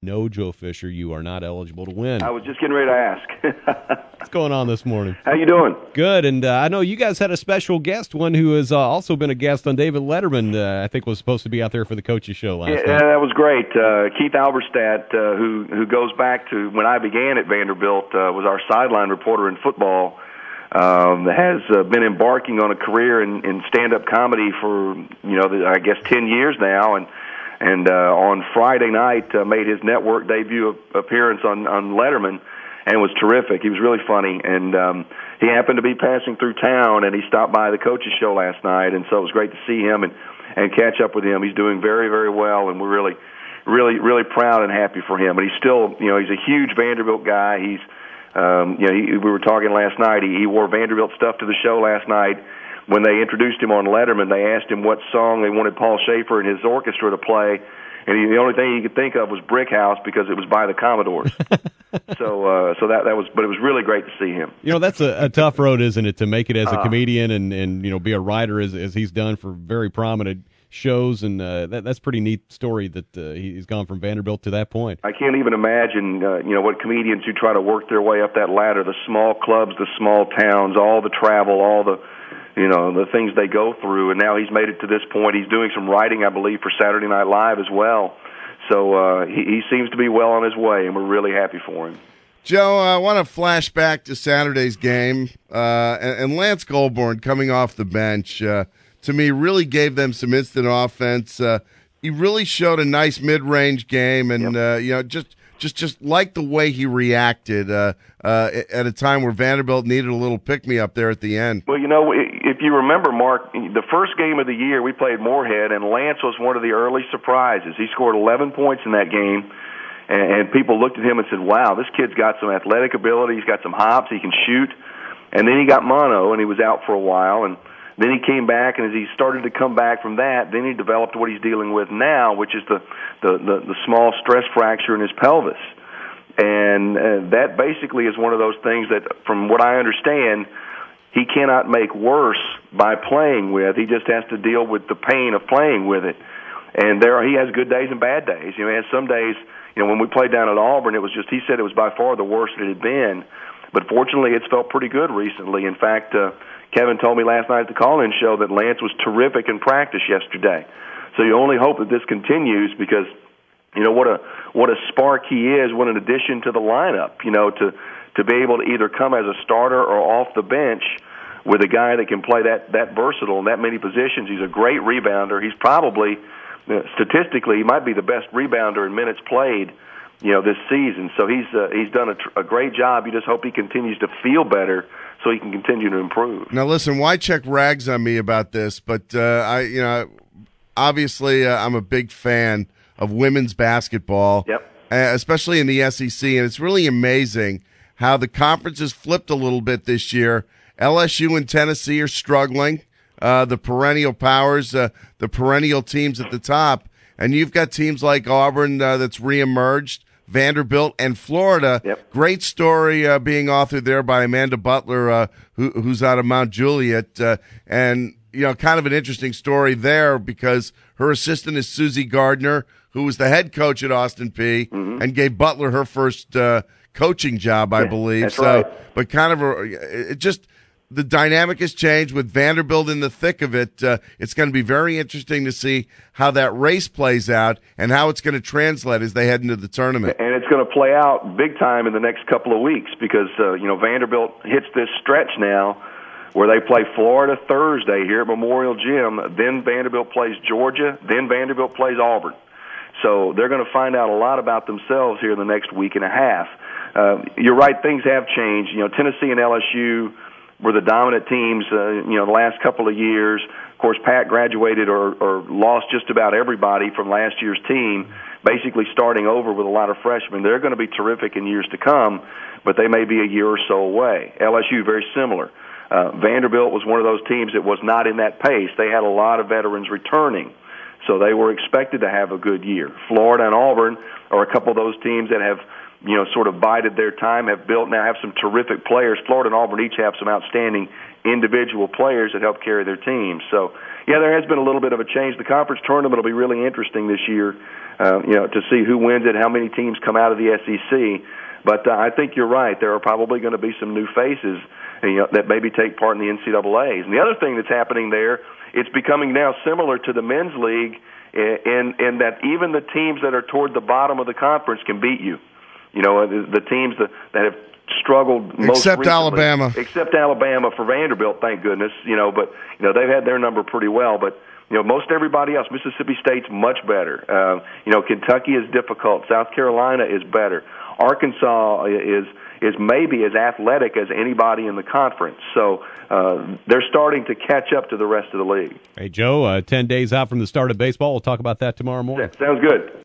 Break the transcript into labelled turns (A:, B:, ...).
A: No, Joe Fisher, you are not eligible to win.
B: I was just getting ready to ask.
A: What's going on this morning?
B: How you doing?
A: Good, and I know you guys had a special guest, one who has also been a guest on David Letterman, I think was supposed to be out there for the coaches show last night.
B: Yeah, that was great. Keith Alberstadt, who goes back to when I began at Vanderbilt, was our sideline reporter in football, has been embarking on a career in stand-up comedy for, I guess 10 years now, and on Friday night made his network debut appearance on Letterman, and was terrific. He was really funny, and he happened to be passing through town, and he stopped by the coaches show last night, and so it was great to see him and catch up with him. He's doing very, very well, and we're really proud and happy for him. And he's still, he's a huge Vanderbilt guy. He's, we were talking last night. He wore Vanderbilt stuff to the show last night. When they introduced him on Letterman, they asked him what song they wanted Paul Schaefer and his orchestra to play, and the only thing he could think of was Brick House because it was by the Commodores. so that was, but it was really great to see him.
A: That's a tough road, isn't it, to make it as a comedian and be a writer as he's done for very prominent shows, and that's a pretty neat story that he's gone from Vanderbilt to that point.
B: I can't even imagine, what comedians who try to work their way up that ladder, the small clubs, the small towns, all the travel, all the things they go through, and now he's made it to this point. He's doing some writing, I believe, for Saturday Night Live as well. So he seems to be well on his way, and we're really happy for him.
C: Joe, I want to flash back to Saturday's game, and Lance Goldborn coming off the bench, to me, really gave them some instant offense. He really showed a nice mid-range game, and just like the way he reacted at a time where Vanderbilt needed a little pick-me-up there at the end.
B: Well, if you remember, Mark, the first game of the year we played Moorhead, and Lance was one of the early surprises. He scored 11 points in that game, and people looked at him and said, wow, this kid's got some athletic ability, he's got some hops, he can shoot. And then he got mono, and he was out for a while, and then he came back, and as he started to come back from that, then he developed what he's dealing with now, which is the small stress fracture in his pelvis. And that basically is one of those things that, from what I understand, he cannot make worse by playing with. He just has to deal with the pain of playing with it. And he has good days and bad days. He has some days, when we played down at Auburn, he said it was by far the worst it had been. But fortunately, it's felt pretty good recently. In fact, Kevin told me last night at the call-in show that Lance was terrific in practice yesterday. So you only hope that this continues because, what a spark he is, what an addition to the lineup, to be able to either come as a starter or off the bench with a guy that can play that versatile in that many positions. He's a great rebounder. He's probably, statistically, he might be the best rebounder in minutes played, this season. So he's done a great job. You just hope he continues to feel better so he can continue to improve.
C: Now, listen, Wycheck rags on me about this, but obviously I'm a big fan of women's basketball, especially in the SEC, and it's really amazing how the conference has flipped a little bit this year. LSU and Tennessee are struggling, the perennial powers, the perennial teams at the top, and you've got teams like Auburn that's reemerged, Vanderbilt, and Florida. Great story being authored there by Amanda Butler, who's out of Mount Juliet, and kind of an interesting story there because her assistant is Susie Gardner, who was the head coach at Austin Peay and gave Butler her first coaching job, I believe.
B: That's right.
C: But kind of the dynamic has changed with Vanderbilt in the thick of it. It's going to be very interesting to see how that race plays out and how it's going to translate as they head into the tournament.
B: And it's going to play out big time in the next couple of weeks because, Vanderbilt hits this stretch now where they play Florida Thursday here at Memorial Gym, then Vanderbilt plays Georgia, then Vanderbilt plays Auburn. So they're going to find out a lot about themselves here in the next week and a half. You're right, things have changed. Tennessee and LSU were the dominant teams, the last couple of years. Of course, Pat graduated or lost just about everybody from last year's team, basically starting over with a lot of freshmen. They're going to be terrific in years to come, but they may be a year or so away. LSU, very similar. Vanderbilt was one of those teams that was not in that pace. They had a lot of veterans returning, so they were expected to have a good year. Florida and Auburn are a couple of those teams that have sort of bided their time, have some terrific players. Florida and Auburn each have some outstanding individual players that help carry their teams. So, yeah, there has been a little bit of a change. The conference tournament will be really interesting this year, to see who wins it, how many teams come out of the SEC. But I think you're right. There are probably going to be some new faces that maybe take part in the NCAAs. And the other thing that's happening there, it's becoming now similar to the men's league in that even the teams that are toward the bottom of the conference can beat you. The teams that have struggled most
C: except
B: recently,
C: Alabama.
B: Except Alabama for Vanderbilt, thank goodness. But they've had their number pretty well. But most everybody else, Mississippi State's much better. Kentucky is difficult. South Carolina is better. Arkansas is maybe as athletic as anybody in the conference. So they're starting to catch up to the rest of the league.
A: Hey, Joe, 10 days out from the start of baseball. We'll talk about that tomorrow morning.
B: Yeah, sounds good.